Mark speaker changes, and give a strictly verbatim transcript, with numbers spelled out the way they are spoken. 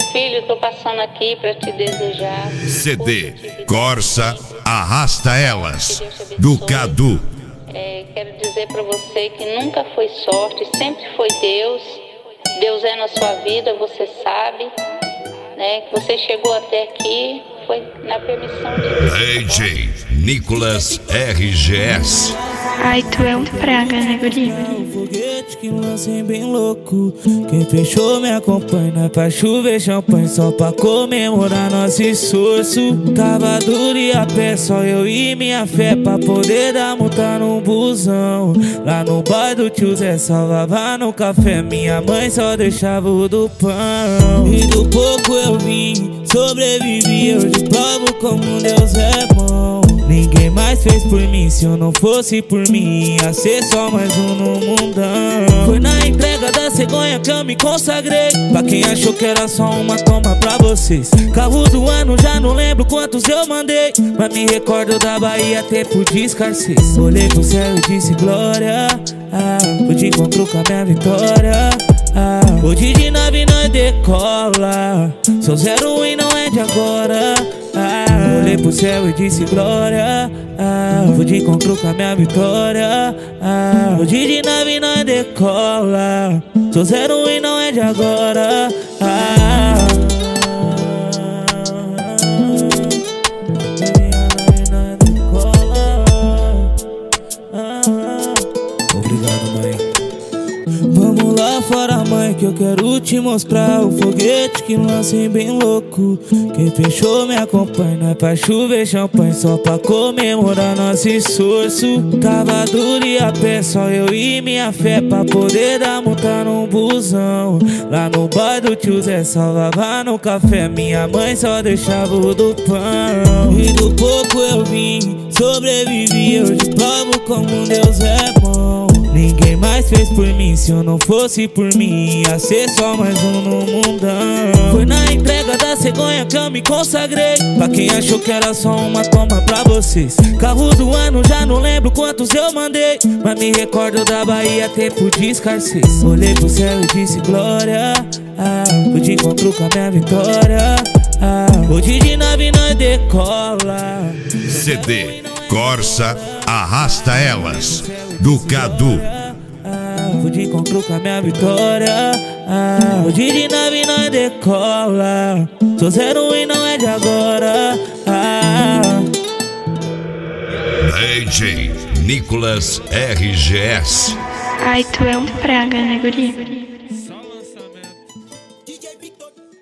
Speaker 1: filho, tô passando aqui pra te desejar.
Speaker 2: C D Corsa Arrasta Elas, do Cadu.
Speaker 1: É, quero dizer pra você que nunca foi sorte, sempre foi Deus. Deus é na sua vida, você sabe, né? Que você chegou até aqui, foi na permissão de Deus.
Speaker 2: D J Nicolas R G S.
Speaker 3: Ai, tu é um praga, né, guri?
Speaker 4: Um foguete que lancem bem louco. Quem fechou me acompanha pra chover champanhe, só pra comemorar nosso esforço. Tava duro e a pé, só eu e minha fé, pra poder dar multa no busão. Lá no bar do tio Zé salvava no café, minha mãe só deixava o do pão. E do pouco eu vim, sobrevivi, eu te provo como Deus é bom. Ninguém mais fez por mim, se eu não fosse por mim ia ser só mais um no mundão. Foi na entrega da cegonha que eu me consagrei, pra quem achou que era só uma toma pra vocês. Carro do ano, já não lembro quantos eu mandei, mas me recordo da Bahia, tempo de escassez. Olhei pro céu e disse glória, ah, hoje encontro com a minha vitória, ah, hoje de nave nós decola. Sou zero e não é de agora, ah, olhei pro céu e disse glória, ah, vou de encontro com a minha vitória, ah, hoje de nave nós decola. Sou zero e não é de agora, ah, obrigado, mãe. Vamos lá fora, mãe, que eu quero te mostrar o foguete que lancem bem louco. Quem fechou me acompanha pra chover champanhe, só pra comemorar nosso esforço. Tava duro e a pé, só eu e minha fé, pra poder dar multa no busão. Lá no bar do tio Zé salvava no café, minha mãe só deixava o do pão. E do pouco eu vim, sobrevivi, eu te provo como Deus é bom. Ninguém mais fez por mim, se eu não fosse por mim ia ser só mais um no mundão. Foi na entrega da cegonha que eu me consagrei, pra quem achou que era só uma toma pra vocês. Carro do ano, já não lembro quantos eu mandei, mas me recordo da Bahia, tempo de escassez. Olhei pro céu e disse glória, ah, hoje encontro com a minha vitória, ah, hoje de nave nós decola.
Speaker 2: C D Corsa Arrasta Elas, do Cadu.
Speaker 4: Vou de encontro com a minha vitória, ah, hoje de nave nós decola. Sou zero e não é de agora, ah.
Speaker 2: D J Nicolas R G S.
Speaker 3: Ai, tu é um praga, né, guri?
Speaker 4: D J Victor.